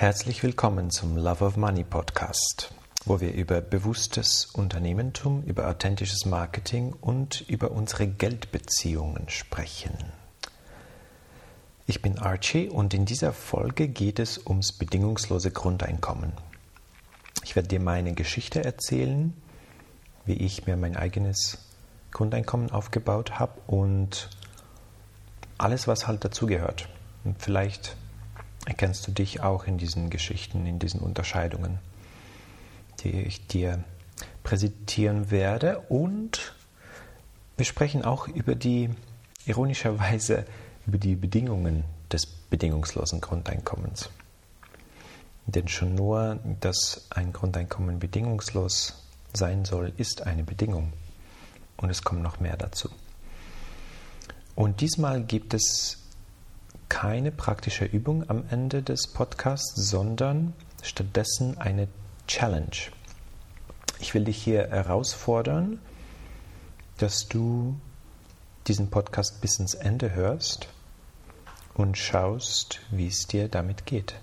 Herzlich willkommen zum Love of Money Podcast, wo wir über bewusstes Unternehmertum, über authentisches Marketing und über unsere Geldbeziehungen sprechen. Ich bin Archie und in dieser Folge geht es ums bedingungslose Grundeinkommen. Ich werde dir meine Geschichte erzählen, wie ich mir mein eigenes Grundeinkommen aufgebaut habe und alles, was halt dazugehört. Und vielleicht erkennst du dich auch in diesen Geschichten, in diesen Unterscheidungen, die ich dir präsentieren werde. Und wir sprechen auch ironischerweise über die Bedingungen des bedingungslosen Grundeinkommens. Denn schon nur, dass ein Grundeinkommen bedingungslos sein soll, ist eine Bedingung. Und es kommt noch mehr dazu. Und diesmal gibt es keine praktische Übung am Ende des Podcasts, sondern stattdessen eine Challenge. Ich will dich hier herausfordern, dass du diesen Podcast bis ins Ende hörst und schaust, wie es dir damit geht.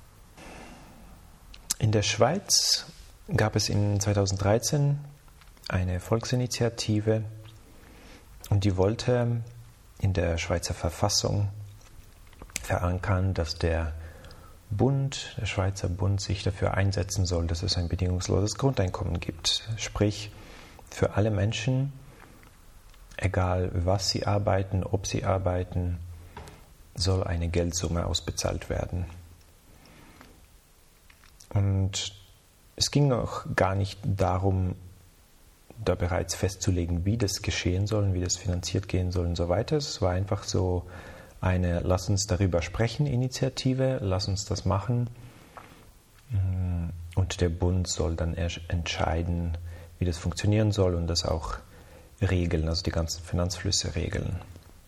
In der Schweiz gab es in 2013 eine Volksinitiative und die wollte in der Schweizer Verfassung verankern, dass der Schweizer Bund, sich dafür einsetzen soll, dass es ein bedingungsloses Grundeinkommen gibt. Sprich, für alle Menschen, egal was sie arbeiten, ob sie arbeiten, soll eine Geldsumme ausbezahlt werden. Und es ging auch gar nicht darum, da bereits festzulegen, wie das geschehen soll, wie das finanziert gehen soll und so weiter. Es war einfach so eine Lass uns darüber sprechen Initiative, lass uns das machen. Und der Bund soll dann entscheiden, wie das funktionieren soll und das auch regeln, also die ganzen Finanzflüsse regeln.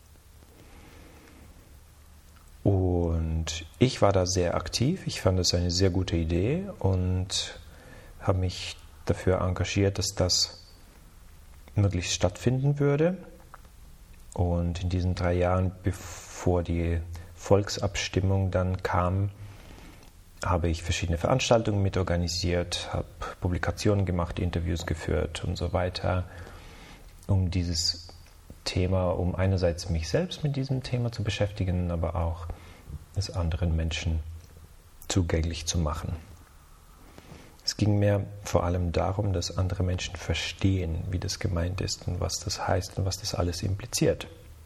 Und ich war da sehr aktiv, ich fand es eine sehr gute Idee und habe mich dafür engagiert, dass das möglichst stattfinden würde. Und in diesen 3 Jahren, bevor die Volksabstimmung dann kam, habe ich verschiedene Veranstaltungen mitorganisiert, habe Publikationen gemacht, Interviews geführt und so weiter, um dieses Thema, um einerseits mich selbst mit diesem Thema zu beschäftigen, aber auch es anderen Menschen zugänglich zu machen. Es ging mir vor allem darum, dass andere Menschen verstehen, wie das gemeint ist und was das heißt und was das alles impliziert.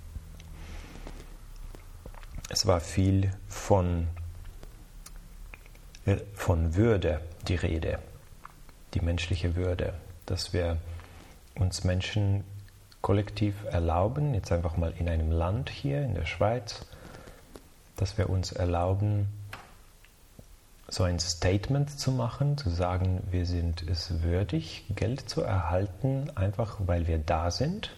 Es war viel von Würde die Rede, die menschliche Würde, dass wir uns Menschen kollektiv erlauben, jetzt einfach mal in einem Land hier, in der Schweiz, dass wir uns erlauben, so ein Statement zu machen, zu sagen, wir sind es würdig, Geld zu erhalten, einfach weil wir da sind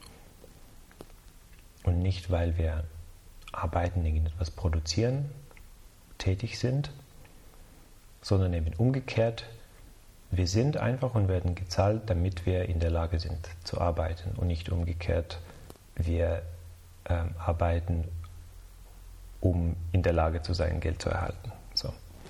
und nicht, weil wir arbeiten, irgendetwas produzieren, tätig sind, sondern eben umgekehrt, wir sind einfach und werden gezahlt, damit wir in der Lage sind zu arbeiten und nicht umgekehrt, wir arbeiten, um in der Lage zu sein, Geld zu erhalten. So.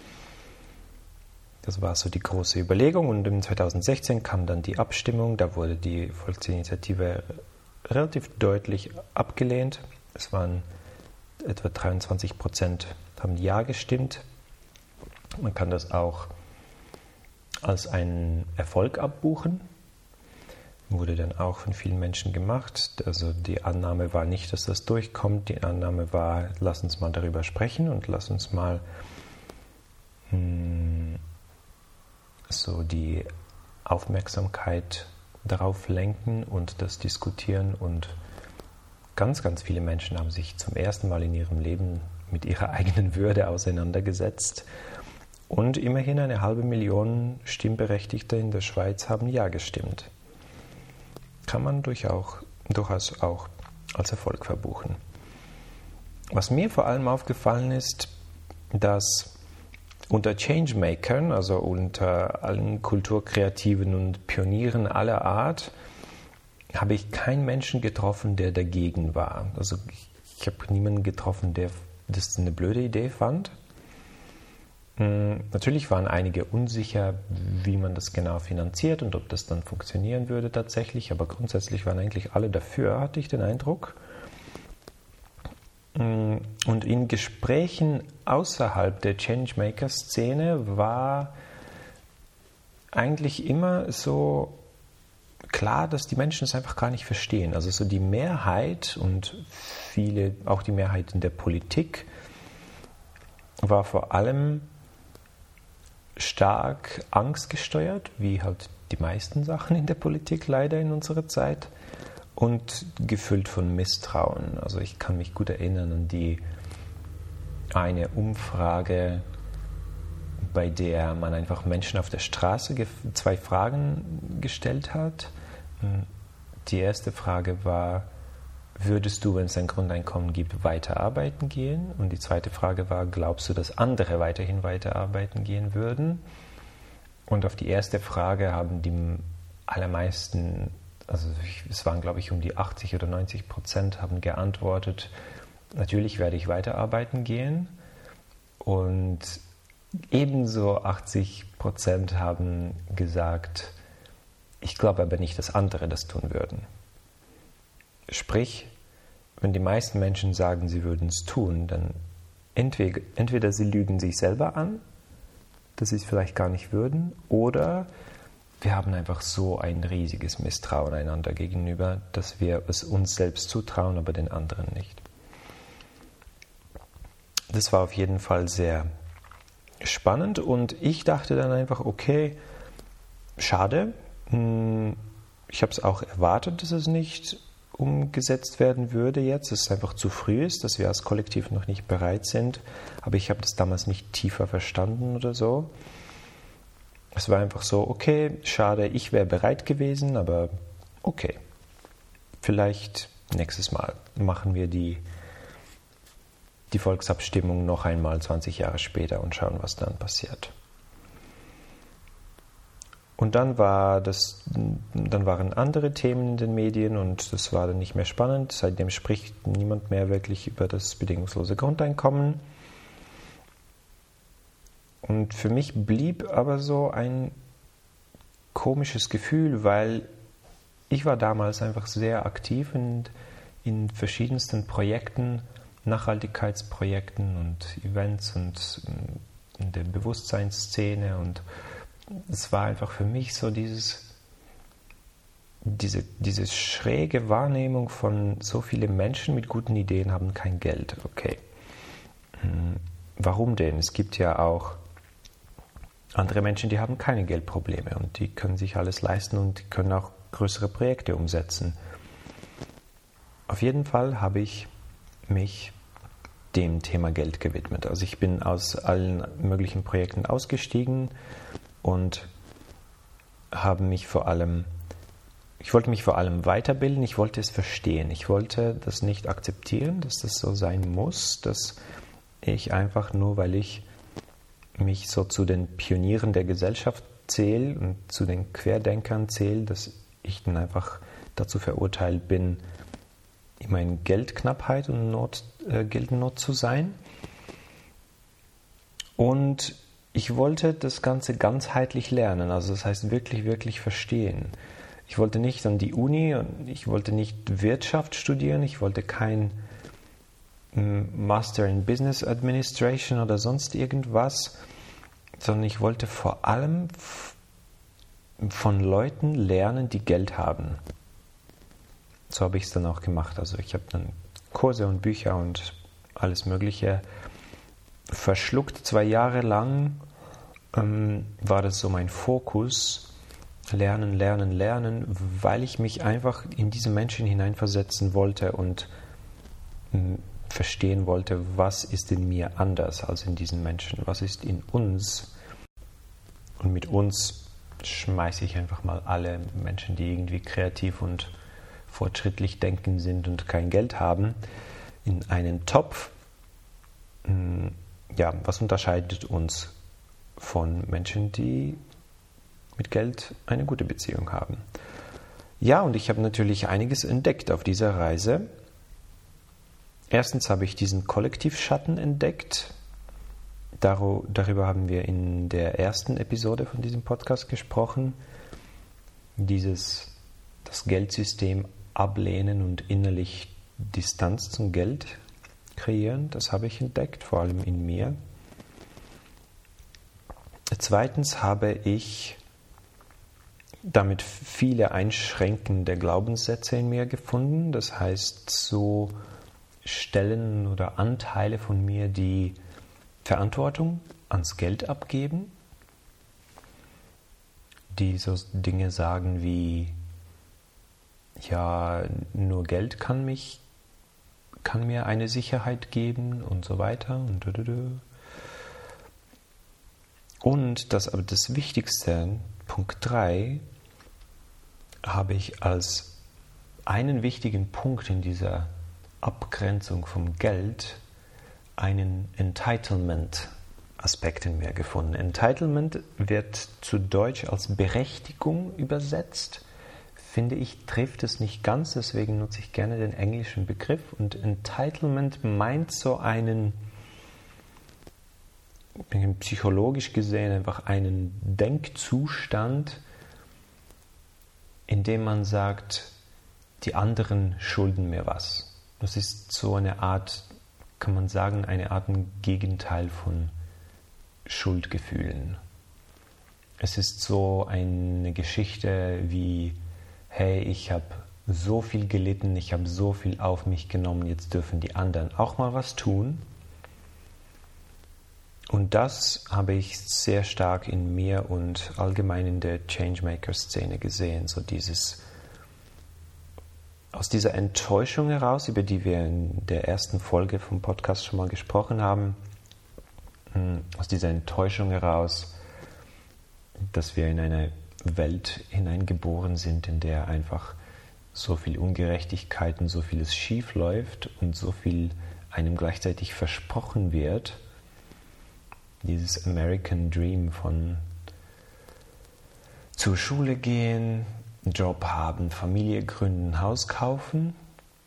Das war so die große Überlegung und im 2016 kam dann die Abstimmung, da wurde die Volksinitiative relativ deutlich abgelehnt. Es waren etwa 23% haben Ja gestimmt. Man kann das auch als einen Erfolg abbuchen. Wurde dann auch von vielen Menschen gemacht. Also die Annahme war nicht, dass das durchkommt. Die Annahme war, lass uns mal darüber sprechen und lass uns mal so die Aufmerksamkeit darauf lenken und das diskutieren. Und ganz, ganz viele Menschen haben sich zum ersten Mal in ihrem Leben mit ihrer eigenen Würde auseinandergesetzt. Und immerhin 500.000 Stimmberechtigte in der Schweiz haben Ja gestimmt. Kann man durchaus auch als Erfolg verbuchen. Was mir vor allem aufgefallen ist, dass unter Changemakern, also unter allen Kulturkreativen und Pionieren aller Art, habe ich keinen Menschen getroffen, der dagegen war. Also ich habe niemanden getroffen, der das eine blöde Idee fand. Natürlich waren einige unsicher, wie man das genau finanziert und ob das dann funktionieren würde tatsächlich, aber grundsätzlich waren eigentlich alle dafür, hatte ich den Eindruck. Und in Gesprächen außerhalb der Changemaker-Szene war eigentlich immer so klar, dass die Menschen es einfach gar nicht verstehen. Also so die Mehrheit und viele, auch die Mehrheit in der Politik, war vor allem stark angstgesteuert, wie halt die meisten Sachen in der Politik leider in unserer Zeit, und gefüllt von Misstrauen. Also ich kann mich gut erinnern an die eine Umfrage, bei der man einfach Menschen auf der Straße 2 Fragen gestellt hat. Die erste Frage war: Würdest du, wenn es ein Grundeinkommen gibt, weiter arbeiten gehen? Und die zweite Frage war: Glaubst du, dass andere weiterhin weiterarbeiten gehen würden? Und auf die erste Frage haben die allermeisten, also es waren glaube ich um die 80 oder 90%, haben geantwortet: Natürlich werde ich weiterarbeiten gehen. Und ebenso 80% haben gesagt: Ich glaube aber nicht, dass andere das tun würden. Sprich, wenn die meisten Menschen sagen, sie würden es tun, dann entweder sie lügen sich selber an, dass sie es vielleicht gar nicht würden, oder wir haben einfach so ein riesiges Misstrauen einander gegenüber, dass wir es uns selbst zutrauen, aber den anderen nicht. Das war auf jeden Fall sehr spannend und ich dachte dann einfach, okay, schade. Ich habe es auch erwartet, dass es nicht umgesetzt werden würde jetzt, dass es einfach zu früh ist, dass wir als Kollektiv noch nicht bereit sind. Aber ich habe das damals nicht tiefer verstanden oder so. Es war einfach so, okay, schade, ich wäre bereit gewesen, aber okay. Vielleicht nächstes Mal machen wir die Volksabstimmung noch einmal 20 Jahre später und schauen, was dann passiert. Und dann waren andere Themen in den Medien und das war dann nicht mehr spannend. Seitdem spricht niemand mehr wirklich über das bedingungslose Grundeinkommen. Und für mich blieb aber so ein komisches Gefühl, weil ich war damals einfach sehr aktiv in verschiedensten Projekten, Nachhaltigkeitsprojekten und Events und in der Bewusstseinsszene, und es war einfach für mich so diese schräge Wahrnehmung von: so viele Menschen mit guten Ideen haben kein Geld. Okay, warum denn? Es gibt ja auch andere Menschen, die haben keine Geldprobleme und die können sich alles leisten und die können auch größere Projekte umsetzen. Auf jeden Fall habe ich mich dem Thema Geld gewidmet. Also ich bin aus allen möglichen Projekten ausgestiegen und wollte mich vor allem weiterbilden, ich wollte es verstehen. Ich wollte das nicht akzeptieren, dass das so sein muss, dass ich einfach nur, weil ich mich so zu den Pionieren der Gesellschaft zähle und zu den Querdenkern zähle, dass ich dann einfach dazu verurteilt bin, immer in Geldknappheit und Geldnot zu sein. Und ich wollte das Ganze ganzheitlich lernen, also das heißt wirklich, wirklich verstehen. Ich wollte nicht an die Uni und ich wollte nicht Wirtschaft studieren, ich wollte kein Master in Business Administration oder sonst irgendwas, sondern ich wollte vor allem von Leuten lernen, die Geld haben. So habe ich es dann auch gemacht. Also ich habe dann Kurse und Bücher und alles Mögliche verschluckt. 2 Jahre lang war das so mein Fokus. Lernen, lernen, lernen, weil ich mich einfach in diese Menschen hineinversetzen wollte und verstehen wollte, was ist in mir anders als in diesen Menschen, was ist in uns. Und mit uns schmeiße ich einfach mal alle Menschen, die irgendwie kreativ und fortschrittlich denken sind und kein Geld haben, in einen Topf. Ja, was unterscheidet uns von Menschen, die mit Geld eine gute Beziehung haben? Ja, und ich habe natürlich einiges entdeckt auf dieser Reise. Erstens habe ich diesen Kollektivschatten entdeckt, Darüber haben wir in der ersten Episode von diesem Podcast gesprochen. Das Geldsystem ablehnen und innerlich Distanz zum Geld kreieren, das habe ich entdeckt, vor allem in mir. Zweitens habe ich damit viele einschränkende Glaubenssätze in mir gefunden. Das heißt, so Stellen oder Anteile von mir, die Verantwortung ans Geld abgeben, die so Dinge sagen wie, ja, nur Geld kann mir eine Sicherheit geben und so weiter. Und aber das Wichtigste, Punkt 3, habe ich als einen wichtigen Punkt in dieser Abgrenzung vom Geld einen Entitlement-Aspekt in mir gefunden. Entitlement wird zu Deutsch als Berechtigung übersetzt. Finde ich, trifft es nicht ganz, deswegen nutze ich gerne den englischen Begriff. Und Entitlement meint so psychologisch gesehen einfach einen Denkzustand, in dem man sagt, die anderen schulden mir was. Das ist so eine Art, kann man sagen, ein Gegenteil von Schuldgefühlen. Es ist so eine Geschichte wie, hey, ich habe so viel gelitten, ich habe so viel auf mich genommen, jetzt dürfen die anderen auch mal was tun. Und das habe ich sehr stark in mir und allgemein in der Changemaker-Szene gesehen. So aus dieser Enttäuschung heraus, über die wir in der ersten Folge vom Podcast schon mal gesprochen haben, aus dieser Enttäuschung heraus, dass wir in eine Welt hineingeboren sind, in der einfach so viel Ungerechtigkeit und so vieles schief läuft und so viel einem gleichzeitig versprochen wird. Dieses American Dream von zur Schule gehen, einen Job haben, Familie gründen, Haus kaufen,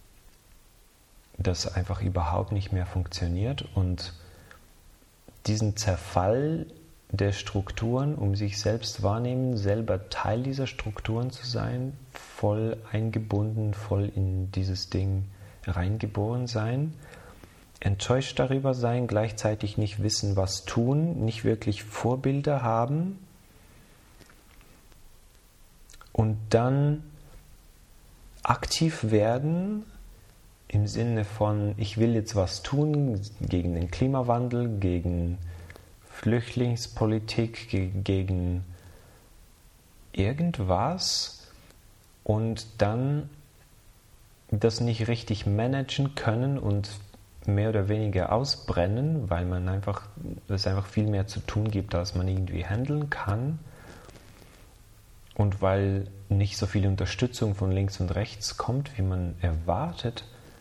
das einfach überhaupt nicht mehr funktioniert und diesen Zerfall der Strukturen, um sich selbst wahrnehmen, selber Teil dieser Strukturen zu sein, voll eingebunden, voll in dieses Ding reingeboren sein, enttäuscht darüber sein, gleichzeitig nicht wissen, was tun, nicht wirklich Vorbilder haben und dann aktiv werden im Sinne von, ich will jetzt was tun gegen den Klimawandel, gegen Flüchtlingspolitik, gegen irgendwas und dann das nicht richtig managen können und mehr oder weniger ausbrennen, weil es einfach viel mehr zu tun gibt, als man irgendwie handeln kann und weil nicht so viel Unterstützung von links und rechts kommt, wie man erwartet.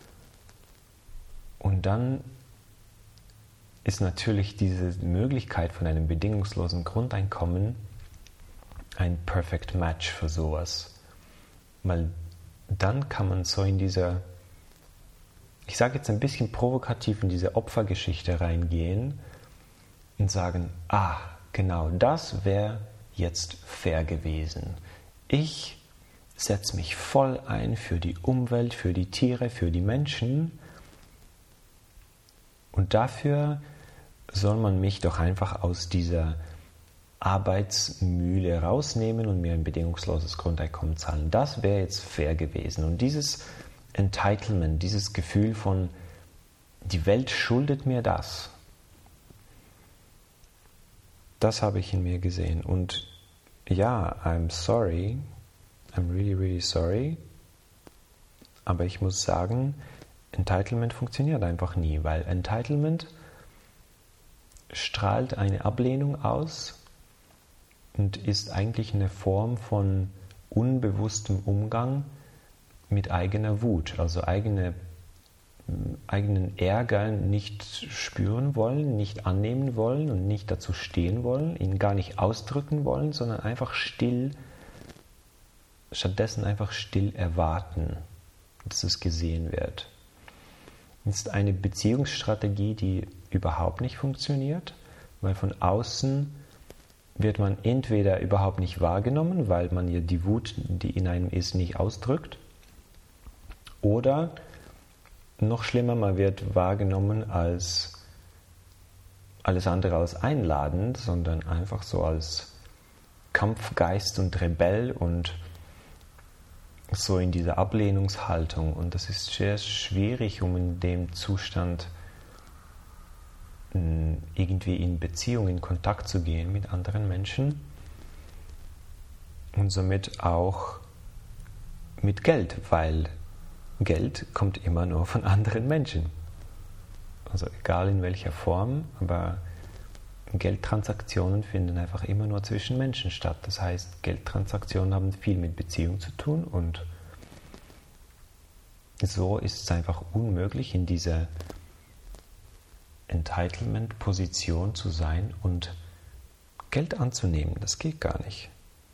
Und dann ist natürlich diese Möglichkeit von einem bedingungslosen Grundeinkommen ein Perfect Match für sowas. Weil dann kann man so in dieser, ich sage jetzt ein bisschen provokativ, in diese Opfergeschichte reingehen und sagen, genau, das wäre jetzt fair gewesen. Ich setze mich voll ein für die Umwelt, für die Tiere, für die Menschen und dafür soll man mich doch einfach aus dieser Arbeitsmühle rausnehmen und mir ein bedingungsloses Grundeinkommen zahlen. Das wäre jetzt fair gewesen. Und dieses Entitlement, dieses Gefühl von, die Welt schuldet mir das, das habe ich in mir gesehen. Und ja, I'm sorry, I'm really, really sorry, aber ich muss sagen, Entitlement funktioniert einfach nie, weil Entitlement strahlt eine Ablehnung aus und ist eigentlich eine Form von unbewusstem Umgang mit eigener Wut, also eigenen Ärger nicht spüren wollen, nicht annehmen wollen und nicht dazu stehen wollen, ihn gar nicht ausdrücken wollen, sondern einfach stattdessen einfach still erwarten, dass es gesehen wird. Das ist eine Beziehungsstrategie, die überhaupt nicht funktioniert, weil von außen wird man entweder überhaupt nicht wahrgenommen, weil man ja die Wut, die in einem ist, nicht ausdrückt, oder noch schlimmer, man wird wahrgenommen als alles andere als einladend, sondern einfach so als Kampfgeist und Rebell und so in dieser Ablehnungshaltung. Und das ist sehr schwierig, um in dem Zustand irgendwie in Beziehung, in Kontakt zu gehen mit anderen Menschen und somit auch mit Geld, weil Geld kommt immer nur von anderen Menschen. Also egal in welcher Form, aber Geldtransaktionen finden einfach immer nur zwischen Menschen statt. Das heißt, Geldtransaktionen haben viel mit Beziehung zu tun und so ist es einfach unmöglich, in dieser Entitlement-Position zu sein und Geld anzunehmen. Das geht gar nicht.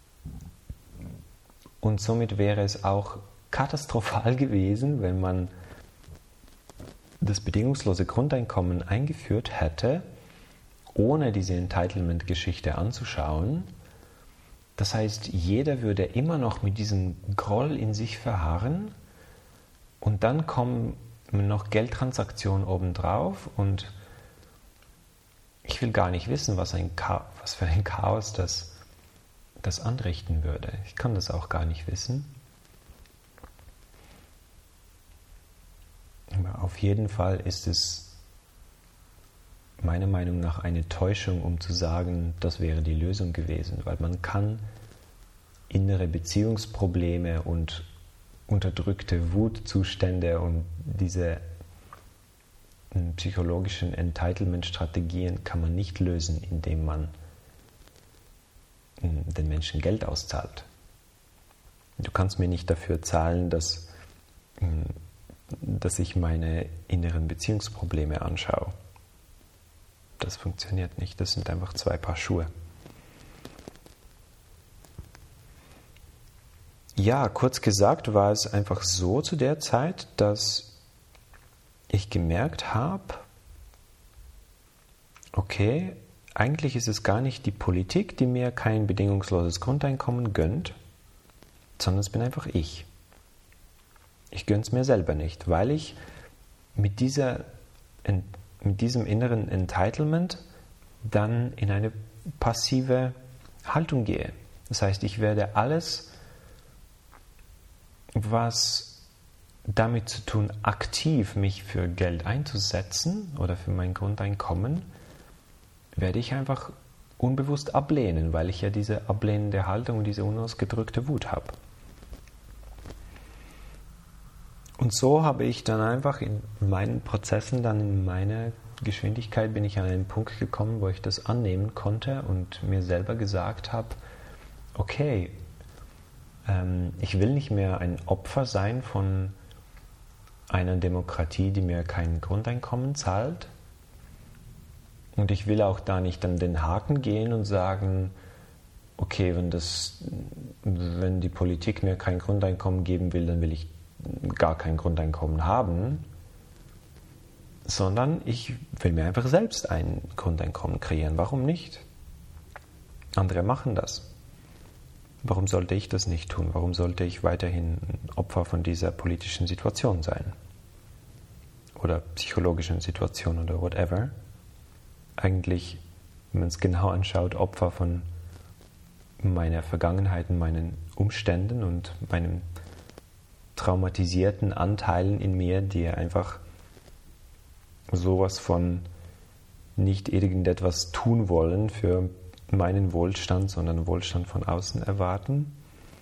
Und somit wäre es auch katastrophal gewesen, wenn man das bedingungslose Grundeinkommen eingeführt hätte, ohne diese Entitlement-Geschichte anzuschauen. Das heißt, jeder würde immer noch mit diesem Groll in sich verharren und dann kommen noch Geldtransaktionen obendrauf und ich will gar nicht wissen, was für ein Chaos das anrichten würde. Ich kann das auch gar nicht wissen. Aber auf jeden Fall ist es meiner Meinung nach eine Täuschung, um zu sagen, das wäre die Lösung gewesen, weil man kann innere Beziehungsprobleme und unterdrückte Wutzustände und diese psychologischen Entitlement-Strategien kann man nicht lösen, indem man den Menschen Geld auszahlt. Du kannst mir nicht dafür zahlen, dass ich meine inneren Beziehungsprobleme anschaue. Das funktioniert nicht. Das sind einfach zwei Paar Schuhe. Ja, kurz gesagt war es einfach so zu der Zeit, dass ich gemerkt habe, okay, eigentlich ist es gar nicht die Politik, die mir kein bedingungsloses Grundeinkommen gönnt, sondern es bin einfach ich. Ich gönne es mir selber nicht, weil ich mit diesem inneren Entitlement dann in eine passive Haltung gehe. Das heißt, ich werde alles, was damit zu tun, aktiv mich für Geld einzusetzen oder für mein Grundeinkommen, werde ich einfach unbewusst ablehnen, weil ich ja diese ablehnende Haltung und diese unausgedrückte Wut habe. Und so habe ich dann einfach in meinen Prozessen, dann in meiner Geschwindigkeit bin ich an einen Punkt gekommen, wo ich das annehmen konnte und mir selber gesagt habe, okay, ich will nicht mehr ein Opfer sein von einer Demokratie, die mir kein Grundeinkommen zahlt. Und ich will auch da nicht an den Haken gehen und sagen, okay, wenn die Politik mir kein Grundeinkommen geben will, dann will ich gar kein Grundeinkommen haben, sondern ich will mir einfach selbst ein Grundeinkommen kreieren. Warum nicht? Andere machen das. Warum sollte ich das nicht tun? Warum sollte ich weiterhin Opfer von dieser politischen Situation sein? Oder psychologischen Situation oder whatever. Eigentlich, wenn man es genau anschaut, Opfer von meiner Vergangenheit und meinen Umständen und meinen traumatisierten Anteilen in mir, die einfach sowas von nicht irgendetwas tun wollen für meinen Wohlstand, sondern Wohlstand von außen erwarten.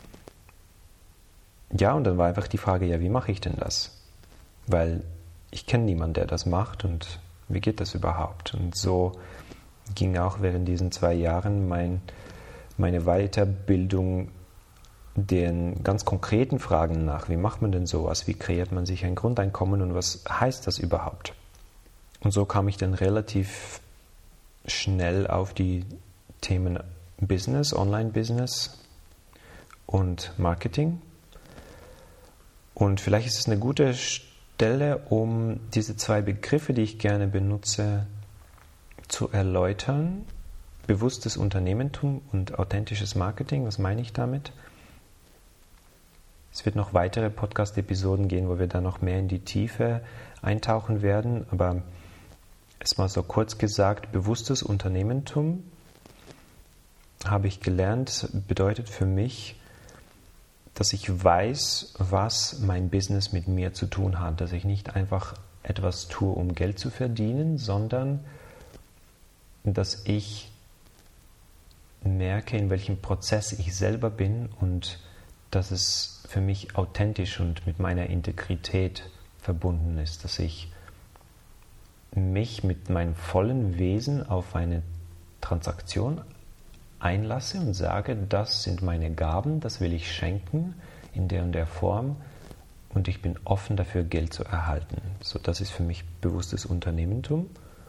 Ja, und dann war einfach die Frage, ja, wie mache ich denn das? Weil ich kenne niemanden, der das macht und wie geht das überhaupt? Und so ging auch während diesen 2 Jahren meine Weiterbildung den ganz konkreten Fragen nach. Wie macht man denn sowas? Wie kreiert man sich ein Grundeinkommen und was heißt das überhaupt? Und so kam ich dann relativ schnell auf die Themen Business, Online-Business und Marketing. Und vielleicht ist es eine gute Stelle, um diese 2 Begriffe, die ich gerne benutze, zu erläutern, bewusstes Unternehmertum und authentisches Marketing. Was meine ich damit? Es wird noch weitere Podcast-Episoden gehen, wo wir dann noch mehr in die Tiefe eintauchen werden. Aber erstmal so kurz gesagt, bewusstes Unternehmertum, habe ich gelernt, bedeutet für mich, dass ich weiß, was mein Business mit mir zu tun hat. Dass ich nicht einfach etwas tue, um Geld zu verdienen, sondern dass ich merke, in welchem Prozess ich selber bin und dass es für mich authentisch und mit meiner Integrität verbunden ist, dass ich mich mit meinem vollen Wesen auf eine Transaktion einlasse und sage, das sind meine Gaben, das will ich schenken in der und der Form und ich bin offen dafür, Geld zu erhalten. So, das ist für mich bewusstes Unternehmertum.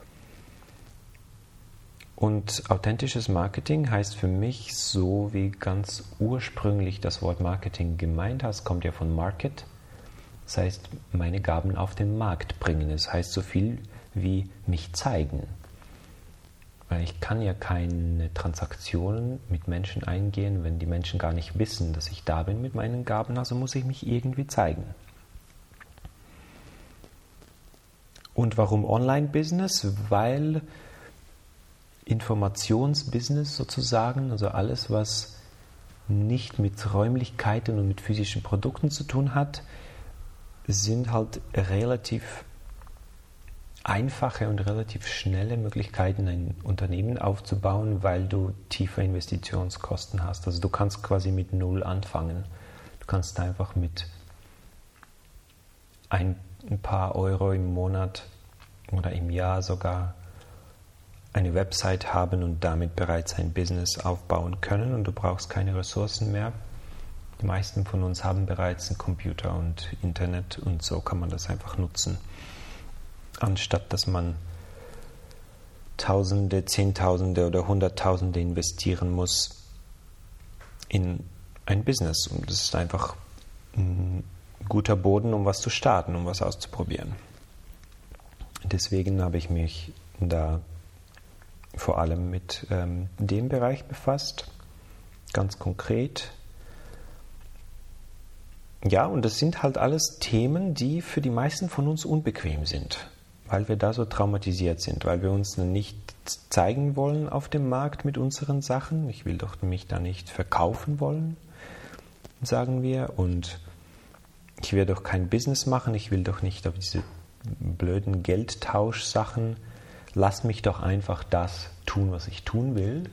Und authentisches Marketing heißt für mich, so wie ganz ursprünglich das Wort Marketing gemeint hat, kommt ja von Market. Das heißt, meine Gaben auf den Markt bringen. Das heißt so viel wie mich zeigen. Weil ich kann ja keine Transaktionen mit Menschen eingehen, wenn die Menschen gar nicht wissen, dass ich da bin mit meinen Gaben. Also muss ich mich irgendwie zeigen. Und warum Online-Business? Weil Informationsbusiness sozusagen, also alles, was nicht mit Räumlichkeiten und mit physischen Produkten zu tun hat, sind halt relativ einfache und relativ schnelle Möglichkeiten, ein Unternehmen aufzubauen, weil du tiefe Investitionskosten hast. Also du kannst quasi mit Null anfangen. Du kannst einfach mit ein paar Euro im Monat oder im Jahr sogar eine Website haben und damit bereits ein Business aufbauen können und du brauchst keine Ressourcen mehr. Die meisten von uns haben bereits einen Computer und Internet und so kann man das einfach nutzen, anstatt dass man Tausende, Zehntausende oder Hunderttausende investieren muss in ein Business. Und das ist einfach ein guter Boden, um was zu starten, um was auszuprobieren. Deswegen habe ich mich da vor allem mit dem Bereich befasst, ganz konkret. Ja, und das sind halt alles Themen, die für die meisten von uns unbequem sind, weil wir da so traumatisiert sind, weil wir uns nicht zeigen wollen auf dem Markt mit unseren Sachen. Ich will doch mich da nicht verkaufen wollen, sagen wir, und ich will doch kein Business machen, ich will doch nicht auf diese blöden Geldtauschsachen. Lass mich doch einfach das tun, was ich tun will.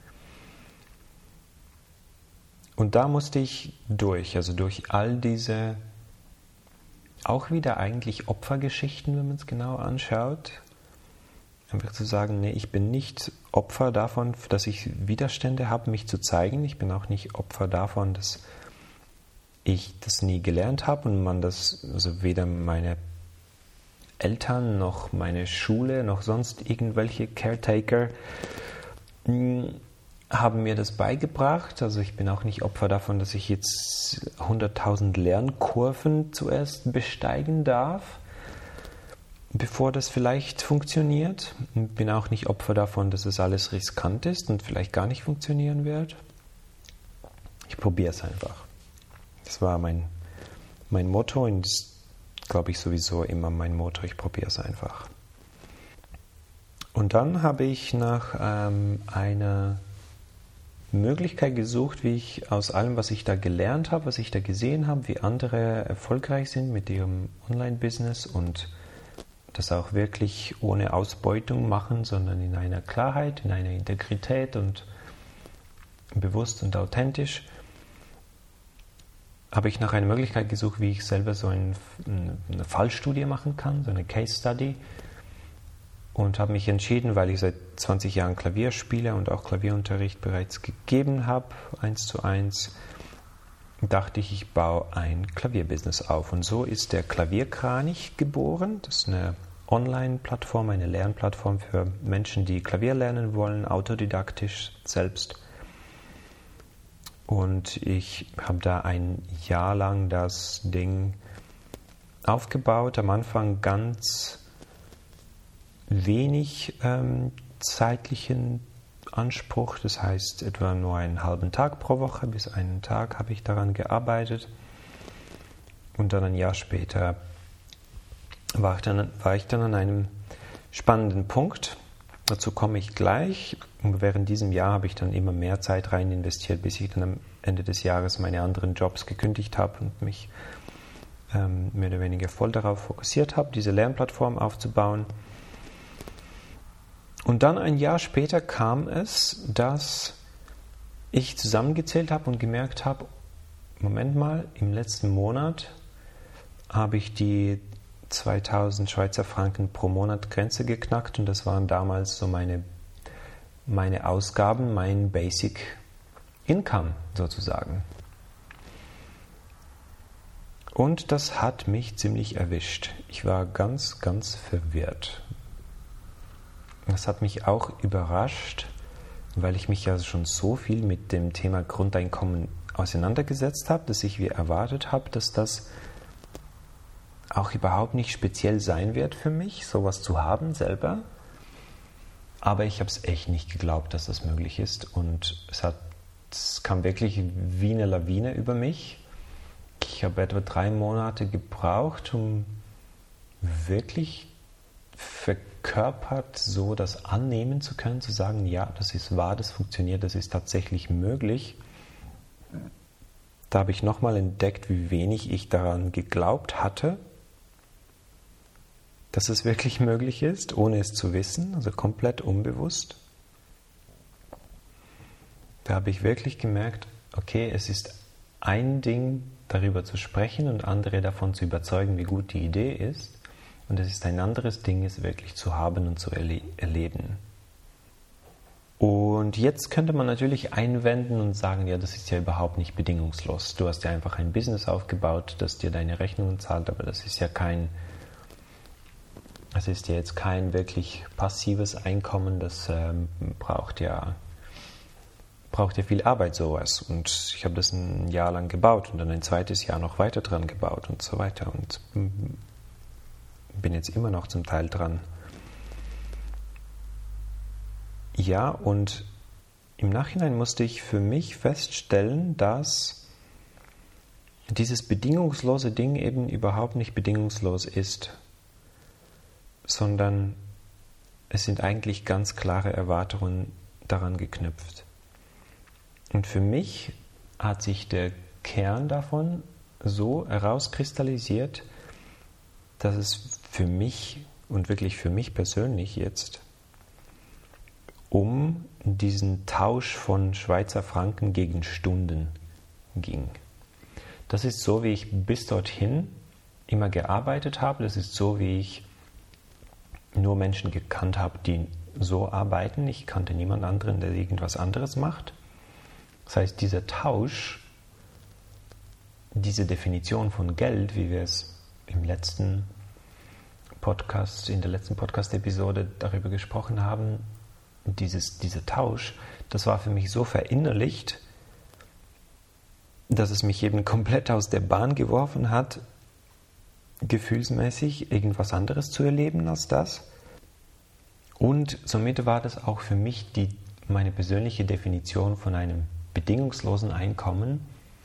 Und da musste ich durch all diese, auch wieder eigentlich Opfergeschichten, wenn man es genau anschaut. Einfach zu sagen, nee, ich bin nicht Opfer davon, dass ich Widerstände habe, mich zu zeigen. Ich bin auch nicht Opfer davon, dass ich das nie gelernt habe und man das, also weder meine Eltern, noch meine Schule, noch sonst irgendwelche Caretaker haben mir das beigebracht. Also ich bin auch nicht Opfer davon, dass ich jetzt 100.000 Lernkurven zuerst besteigen darf, bevor das vielleicht funktioniert. Und bin auch nicht Opfer davon, dass es alles riskant ist und vielleicht gar nicht funktionieren wird. Ich probiere es einfach. Das war mein Motto und das glaube ich sowieso immer mein Motto, ich probiere es einfach. Und dann habe ich nach einer Möglichkeit gesucht, wie ich aus allem, was ich da gelernt habe, was ich da gesehen habe, wie andere erfolgreich sind mit ihrem Online-Business und das auch wirklich ohne Ausbeutung machen, sondern in einer Klarheit, in einer Integrität und bewusst und authentisch, habe ich nach einer Möglichkeit gesucht, wie ich selber so eine Fallstudie machen kann, so eine Case Study, und habe mich entschieden, weil ich seit 20 Jahren Klavier spiele und auch Klavierunterricht bereits gegeben habe, 1:1, dachte ich, ich baue ein Klavierbusiness auf. Und so ist der Klavierkranich geboren. Das ist eine Online-Plattform, eine Lernplattform für Menschen, die Klavier lernen wollen, autodidaktisch selbst. Und ich habe da ein Jahr lang das Ding aufgebaut, am Anfang ganz wenig zeitlichen Anspruch, das heißt etwa nur einen halben Tag pro Woche, bis einen Tag habe ich daran gearbeitet. Und dann ein Jahr später war ich dann an einem spannenden Punkt. Dazu komme ich gleich. Und während diesem Jahr habe ich dann immer mehr Zeit rein investiert, bis ich dann am Ende des Jahres meine anderen Jobs gekündigt habe und mich mehr oder weniger voll darauf fokussiert habe, diese Lernplattform aufzubauen. Und dann ein Jahr später kam es, dass ich zusammengezählt habe und gemerkt habe, Moment mal, im letzten Monat habe ich die 2000 Schweizer Franken pro Monat Grenze geknackt und das waren damals so meine Ausgaben, mein Basic Income sozusagen. Und das hat mich ziemlich erwischt. Ich war ganz, ganz verwirrt. Das hat mich auch überrascht, weil ich mich ja schon so viel mit dem Thema Grundeinkommen auseinandergesetzt habe, dass ich wie erwartet habe, dass das auch überhaupt nicht speziell sein wird für mich, sowas zu haben selber. Aber ich habe es echt nicht geglaubt, dass das möglich ist. Und es kam wirklich wie eine Lawine über mich. Ich habe etwa 3 Monate gebraucht, um wirklich verkörpert so das annehmen zu können, zu sagen, ja, das ist wahr, das funktioniert, das ist tatsächlich möglich. Da habe ich nochmal entdeckt, wie wenig ich daran geglaubt hatte, dass es wirklich möglich ist, ohne es zu wissen, also komplett unbewusst. Da habe ich wirklich gemerkt, okay, es ist ein Ding, darüber zu sprechen und andere davon zu überzeugen, wie gut die Idee ist. Und es ist ein anderes Ding, es wirklich zu haben und zu erleben. Und jetzt könnte man natürlich einwenden und sagen, ja, das ist ja überhaupt nicht bedingungslos. Du hast ja einfach ein Business aufgebaut, das dir deine Rechnungen zahlt, aber das ist ja jetzt kein wirklich passives Einkommen, das braucht ja viel Arbeit, sowas. Und ich habe das ein Jahr lang gebaut und dann ein zweites Jahr noch weiter dran gebaut und so weiter und bin jetzt immer noch zum Teil dran. Ja, und im Nachhinein musste ich für mich feststellen, dass dieses bedingungslose Ding eben überhaupt nicht bedingungslos ist, sondern es sind eigentlich ganz klare Erwartungen daran geknüpft. Und für mich hat sich der Kern davon so herauskristallisiert, dass es für mich und wirklich für mich persönlich jetzt um diesen Tausch von Schweizer Franken gegen Stunden ging. Das ist so, wie ich bis dorthin immer gearbeitet habe. Das ist so, wie ich nur Menschen gekannt habe, die so arbeiten. Ich kannte niemand anderen, der irgendwas anderes macht. Das heißt, dieser Tausch, diese Definition von Geld, wie wir es in der letzten Podcast-Episode darüber gesprochen haben, dieser Tausch, das war für mich so verinnerlicht, dass es mich eben komplett aus der Bahn geworfen hat, gefühlsmäßig irgendwas anderes zu erleben als das. Und somit war das auch für mich meine persönliche Definition von einem bedingungslosen Einkommen.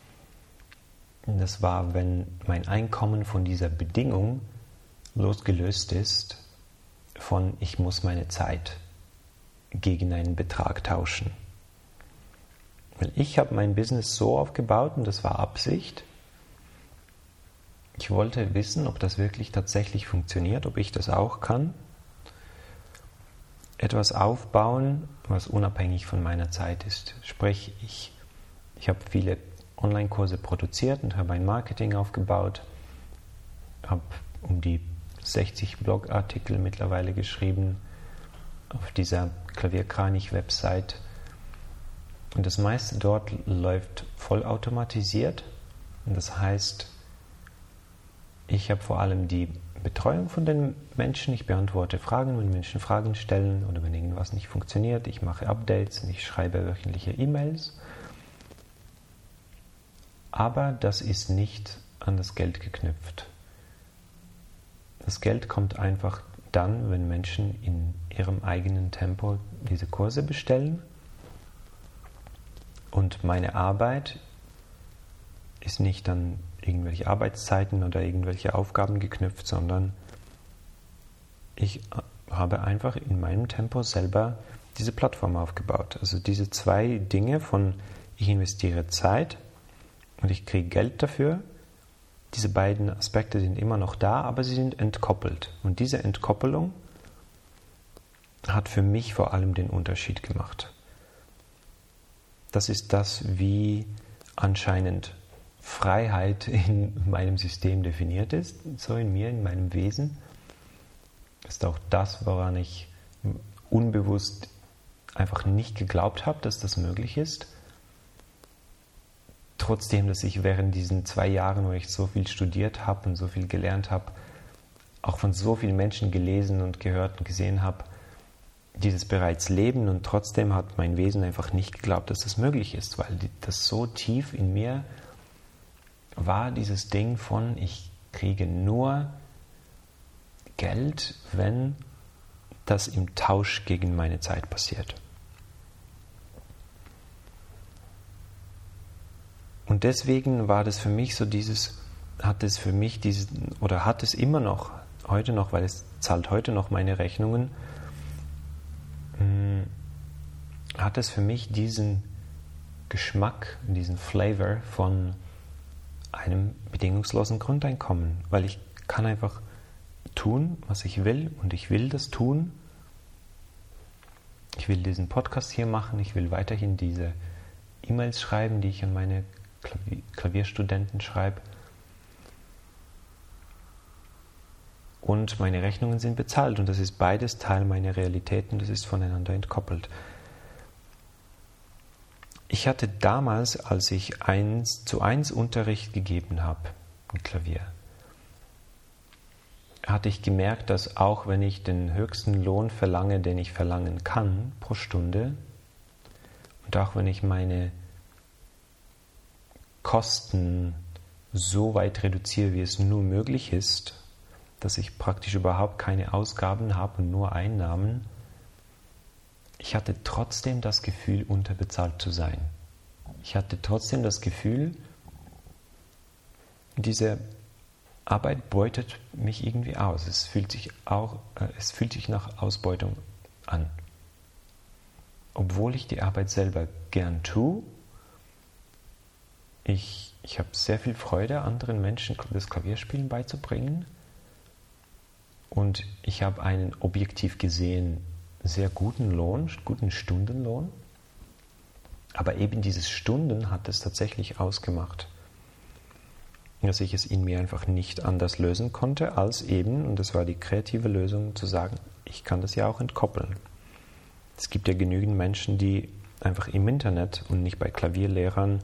Das war, wenn mein Einkommen von dieser Bedingung losgelöst ist von ich muss meine Zeit gegen einen Betrag tauschen. Weil ich habe mein Business so aufgebaut und das war Absicht. Ich wollte wissen, ob das wirklich tatsächlich funktioniert, ob ich das auch kann. Etwas aufbauen, was unabhängig von meiner Zeit ist. Sprich, ich habe viele Online-Kurse produziert und habe ein Marketing aufgebaut, habe um die 60 Blogartikel mittlerweile geschrieben auf dieser Klavierkranich-Website. Und das meiste dort läuft vollautomatisiert. Und das heißt, ich habe vor allem die Betreuung von den Menschen. Ich beantworte Fragen, wenn Menschen Fragen stellen oder wenn irgendwas nicht funktioniert. Ich mache Updates und ich schreibe wöchentliche E-Mails. Aber das ist nicht an das Geld geknüpft. Das Geld kommt einfach dann, wenn Menschen in ihrem eigenen Tempo diese Kurse bestellen. Und meine Arbeit ist nicht an irgendwelche Arbeitszeiten oder irgendwelche Aufgaben geknüpft, sondern ich habe einfach in meinem Tempo selber diese Plattform aufgebaut. Also diese zwei Dinge von ich investiere Zeit und ich kriege Geld dafür, diese beiden Aspekte sind immer noch da, aber sie sind entkoppelt. Und diese Entkoppelung hat für mich vor allem den Unterschied gemacht. Das ist das, wie anscheinend Freiheit in meinem System definiert ist, so in mir, in meinem Wesen. Das ist auch das, woran ich unbewusst einfach nicht geglaubt habe, dass das möglich ist. Trotzdem, dass ich während diesen 2 Jahren, wo ich so viel studiert habe und so viel gelernt habe, auch von so vielen Menschen gelesen und gehört und gesehen habe, dieses bereits leben, und trotzdem hat mein Wesen einfach nicht geglaubt, dass das möglich ist, weil das so tief in mir war, dieses Ding von, ich kriege nur Geld, wenn das im Tausch gegen meine Zeit passiert. Und deswegen war das für mich so hat es immer noch, heute noch, weil es zahlt heute noch meine Rechnungen, hat es für mich diesen Geschmack, diesen Flavor von einem bedingungslosen Grundeinkommen, weil ich kann einfach tun, was ich will, und ich will das tun. Ich will diesen Podcast hier machen, ich will weiterhin diese E-Mails schreiben, die ich an meine Klavierstudenten schreibe. Und meine Rechnungen sind bezahlt, und das ist beides Teil meiner Realität und das ist voneinander entkoppelt. Ich hatte damals, als ich 1:1 Unterricht gegeben habe im Klavier, hatte ich gemerkt, dass auch wenn ich den höchsten Lohn verlange, den ich verlangen kann pro Stunde, und auch wenn ich meine Kosten so weit reduziere, wie es nur möglich ist, dass ich praktisch überhaupt keine Ausgaben habe und nur Einnahmen, ich hatte trotzdem das Gefühl, unterbezahlt zu sein. Ich hatte trotzdem das Gefühl, diese Arbeit beutet mich irgendwie aus. Es fühlt sich nach Ausbeutung an. Obwohl ich die Arbeit selber gern tue, ich habe sehr viel Freude, anderen Menschen das Klavierspielen beizubringen, und ich habe einen objektiv gesehen sehr guten Lohn, guten Stundenlohn, aber eben dieses Stunden hat es tatsächlich ausgemacht, dass ich es in mir einfach nicht anders lösen konnte, als eben, und das war die kreative Lösung, zu sagen, ich kann das ja auch entkoppeln. Es gibt ja genügend Menschen, die einfach im Internet und nicht bei Klavierlehrern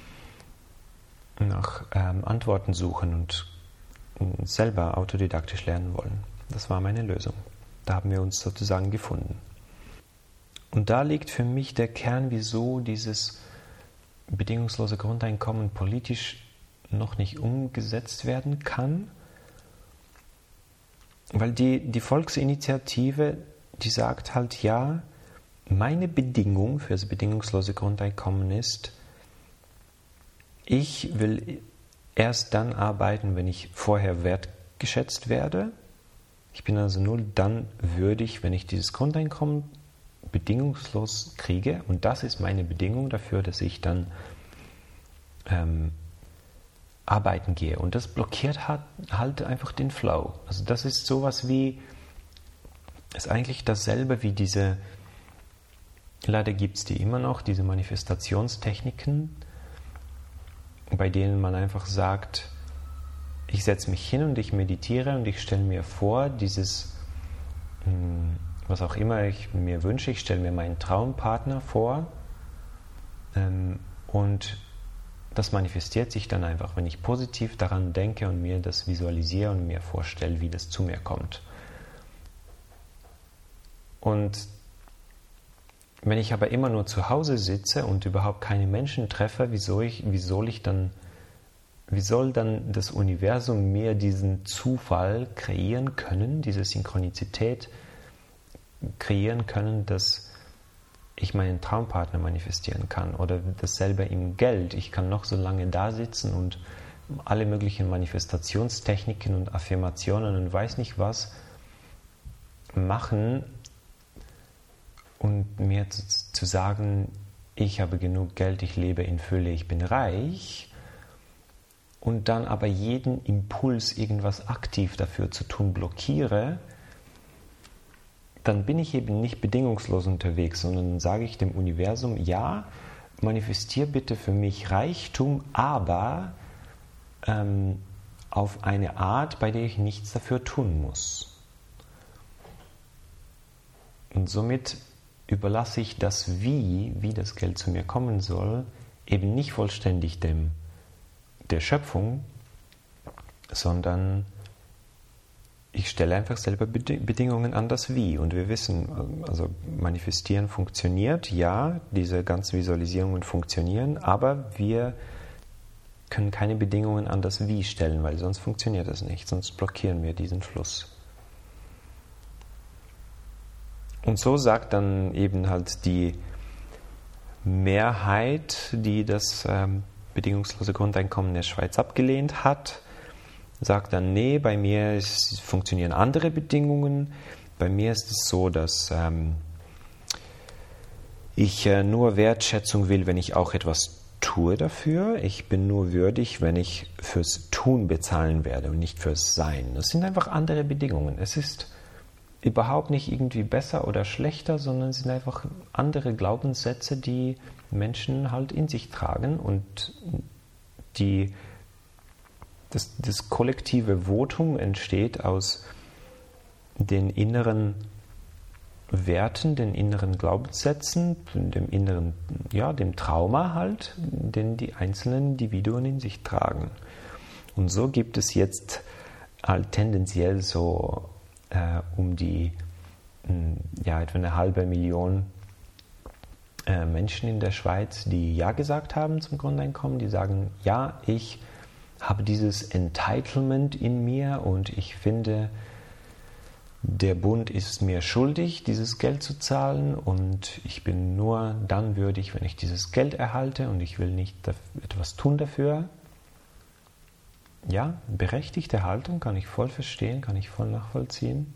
nach Antworten suchen und selber autodidaktisch lernen wollen. Das war meine Lösung. Da haben wir uns sozusagen gefunden. Und da liegt für mich der Kern, wieso dieses bedingungslose Grundeinkommen politisch noch nicht umgesetzt werden kann. Weil die Volksinitiative, die sagt halt, ja, meine Bedingung für das bedingungslose Grundeinkommen ist, ich will erst dann arbeiten, wenn ich vorher wertgeschätzt werde. Ich bin also nur dann würdig, wenn ich dieses Grundeinkommen bedingungslos kriege. Und das ist meine Bedingung dafür, dass ich dann arbeiten gehe. Und das blockiert halt einfach den Flow. Also das ist sowas ist eigentlich dasselbe wie leider gibt es die immer noch, diese Manifestationstechniken, bei denen man einfach sagt, ich setze mich hin und ich meditiere und ich stelle mir vor, was auch immer ich mir wünsche, ich stelle mir meinen Traumpartner vor, und das manifestiert sich dann einfach, wenn ich positiv daran denke und mir das visualisiere und mir vorstelle, wie das zu mir kommt. Und wenn ich aber immer nur zu Hause sitze und überhaupt keine Menschen treffe, wie soll ich dann wie soll dann das Universum mir diesen Zufall kreieren können, diese Synchronizität kreieren können, dass ich meinen Traumpartner manifestieren kann oder dasselbe im Geld. Ich kann noch so lange da sitzen und alle möglichen Manifestationstechniken und Affirmationen und weiß nicht was machen und mir zu sagen, ich habe genug Geld, ich lebe in Fülle, ich bin reich und dann aber jeden Impuls, irgendwas aktiv dafür zu tun, blockiere, dann bin ich eben nicht bedingungslos unterwegs, sondern sage ich dem Universum, ja, manifestier bitte für mich Reichtum, aber auf eine Art, bei der ich nichts dafür tun muss. Und somit überlasse ich das wie das Geld zu mir kommen soll, eben nicht vollständig der Schöpfung, sondern ich stelle einfach selber Bedingungen an das Wie. Und wir wissen, also manifestieren funktioniert, ja, diese ganzen Visualisierungen funktionieren, aber wir können keine Bedingungen an das Wie stellen, weil sonst funktioniert das nicht, sonst blockieren wir diesen Fluss. Und so sagt dann eben halt die Mehrheit, die das bedingungslose Grundeinkommen der Schweiz abgelehnt hat, sagt dann, nee, bei mir funktionieren andere Bedingungen. Bei mir ist es so, dass ich nur Wertschätzung will, wenn ich auch etwas tue dafür. Ich bin nur würdig, wenn ich fürs Tun bezahlen werde und nicht fürs Sein. Das sind einfach andere Bedingungen. Es ist überhaupt nicht irgendwie besser oder schlechter, sondern es sind einfach andere Glaubenssätze, die Menschen halt in sich tragen und das kollektive Votum entsteht aus den inneren Werten, den inneren Glaubenssätzen, dem Trauma halt, den die einzelnen Individuen in sich tragen. Und so gibt es jetzt halt tendenziell so um die etwa 500.000 Menschen in der Schweiz, die Ja gesagt haben zum Grundeinkommen, die sagen, ja, ich habe dieses Entitlement in mir und ich finde, der Bund ist mir schuldig, dieses Geld zu zahlen und ich bin nur dann würdig, wenn ich dieses Geld erhalte und ich will nicht etwas tun dafür. Ja, berechtigte Haltung, kann ich voll verstehen, kann ich voll nachvollziehen.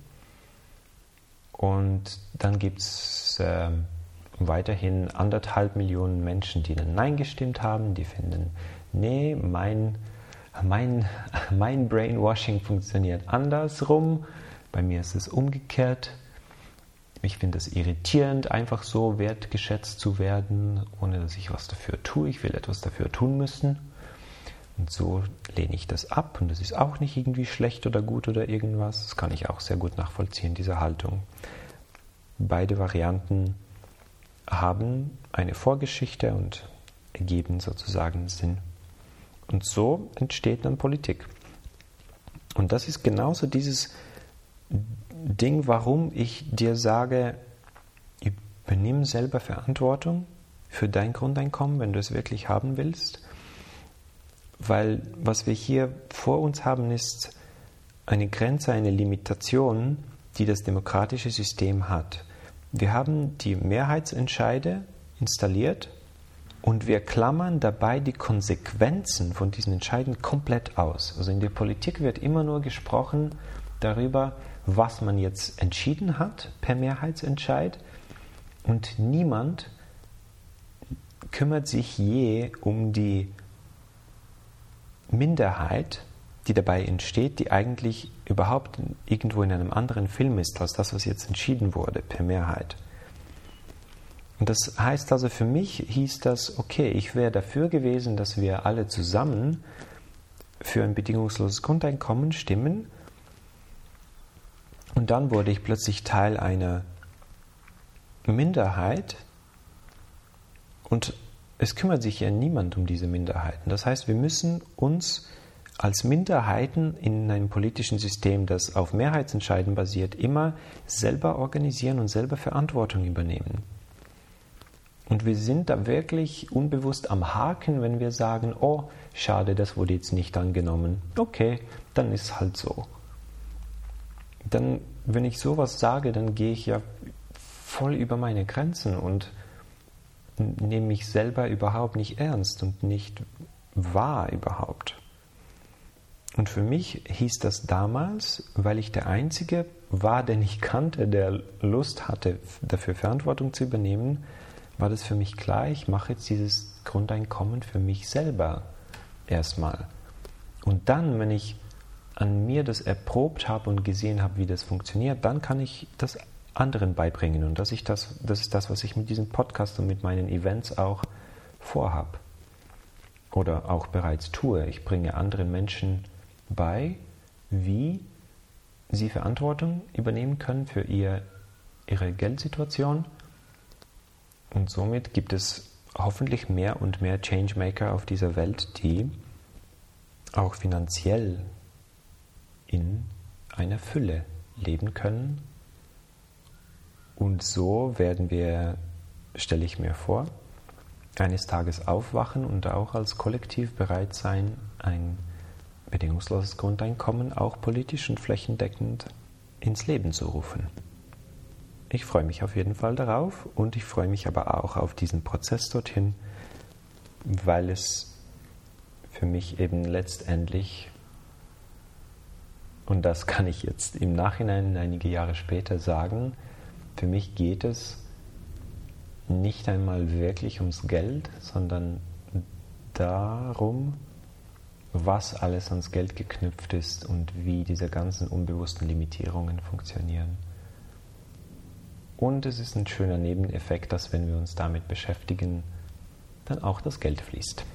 Und dann gibt es weiterhin 1,5 Millionen Menschen, die dann Nein gestimmt haben, die finden, nee, mein Brainwashing funktioniert andersrum. Bei mir ist es umgekehrt. Ich finde es irritierend, einfach so wertgeschätzt zu werden, ohne dass ich was dafür tue. Ich will etwas dafür tun müssen. Und so lehne ich das ab. Und das ist auch nicht irgendwie schlecht oder gut oder irgendwas. Das kann ich auch sehr gut nachvollziehen, diese Haltung. Beide Varianten haben eine Vorgeschichte und ergeben sozusagen Sinn. Und so entsteht dann Politik. Und das ist genauso dieses Ding, warum ich dir sage, übernimm selber Verantwortung für dein Grundeinkommen, wenn du es wirklich haben willst. Weil was wir hier vor uns haben, ist eine Grenze, eine Limitation, die das demokratische System hat. Wir haben die Mehrheitsentscheide installiert und wir klammern dabei die Konsequenzen von diesen Entscheiden komplett aus. Also in der Politik wird immer nur gesprochen darüber, was man jetzt entschieden hat per Mehrheitsentscheid und niemand kümmert sich je um die Minderheit, die dabei entsteht, die eigentlich überhaupt irgendwo in einem anderen Film ist, als das, was jetzt entschieden wurde per Mehrheit. Und das heißt also, für mich hieß das, okay, ich wäre dafür gewesen, dass wir alle zusammen für ein bedingungsloses Grundeinkommen stimmen. Und dann wurde ich plötzlich Teil einer Minderheit und es kümmert sich ja niemand um diese Minderheiten. Das heißt, wir müssen uns als Minderheiten in einem politischen System, das auf Mehrheitsentscheiden basiert, immer selber organisieren und selber Verantwortung übernehmen. Und wir sind da wirklich unbewusst am Haken, wenn wir sagen, oh, schade, das wurde jetzt nicht angenommen. Okay, dann ist es halt so. Dann, wenn ich sowas sage, dann gehe ich ja voll über meine Grenzen und nehme mich selber überhaupt nicht ernst und nicht wahr überhaupt. Und für mich hieß das damals, weil ich der Einzige war, den ich kannte, der Lust hatte, dafür Verantwortung zu übernehmen, war das für mich klar, ich mache jetzt dieses Grundeinkommen für mich selber erstmal. Und dann, wenn ich an mir das erprobt habe und gesehen habe, wie das funktioniert, dann kann ich das anderen beibringen. Und das ist das, was ich mit diesem Podcast und mit meinen Events auch vorhabe. Oder auch bereits tue. Ich bringe anderen Menschen bei, wie sie Verantwortung übernehmen können für ihre Geldsituation. Und somit gibt es hoffentlich mehr und mehr Changemaker auf dieser Welt, die auch finanziell in einer Fülle leben können. Und so werden wir, stelle ich mir vor, eines Tages aufwachen und auch als Kollektiv bereit sein, ein bedingungsloses Grundeinkommen auch politisch und flächendeckend ins Leben zu rufen. Ich freue mich auf jeden Fall darauf und ich freue mich aber auch auf diesen Prozess dorthin, weil es für mich eben letztendlich, und das kann ich jetzt im Nachhinein einige Jahre später sagen, für mich geht es nicht einmal wirklich ums Geld, sondern darum, was alles ans Geld geknüpft ist und wie diese ganzen unbewussten Limitierungen funktionieren. Und es ist ein schöner Nebeneffekt, dass wenn wir uns damit beschäftigen, dann auch das Geld fließt.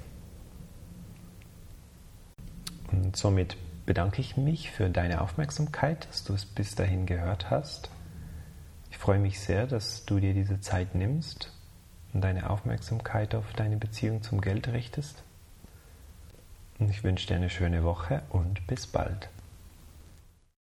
Und somit bedanke ich mich für deine Aufmerksamkeit, dass du es bis dahin gehört hast. Ich freue mich sehr, dass du dir diese Zeit nimmst und deine Aufmerksamkeit auf deine Beziehung zum Geld richtest. Und ich wünsche dir eine schöne Woche und bis bald.